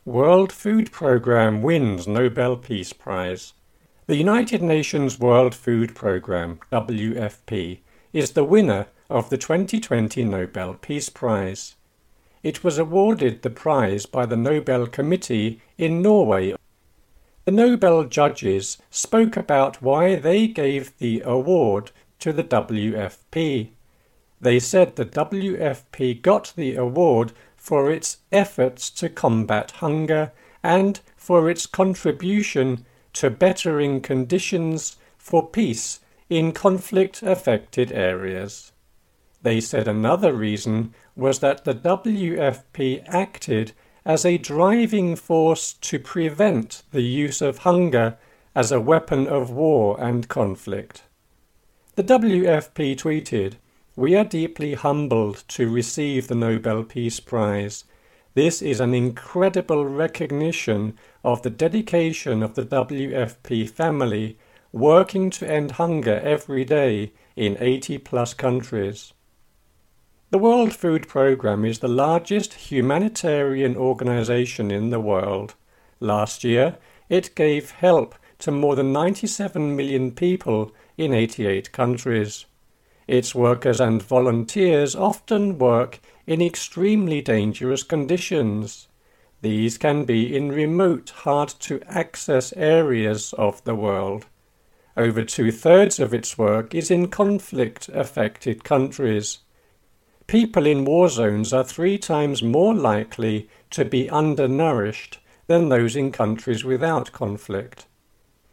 World Food Programme wins Nobel Peace Prize. The United Nations World Food Programme, WFP, is the winner of the 2020 Nobel Peace Prize. It was awarded the prize by the Nobel Committee in Norway. The Nobel judges spoke about why they gave the award to the WFP. They said the WFP got the award for its efforts to combat hunger and for its contribution to bettering conditions for peace in conflict-affected areas. They said another reason was that the WFP acted as a driving force to prevent the use of hunger as a weapon of war and conflict. The WFP tweeted, "We are deeply humbled to receive the Nobel Peace Prize. This is an incredible recognition of the dedication of the WFP family working to end hunger every day in 80-plus countries." The World Food Programme is the largest humanitarian organization in the world. Last year, it gave help to more than 97 million people in 88 countries. Its workers and volunteers often work in extremely dangerous conditions. These can be in remote, hard-to-access areas of the world. Over two-thirds of its work is in conflict-affected countries. People in war zones are 3 times more likely to be undernourished than those in countries without conflict.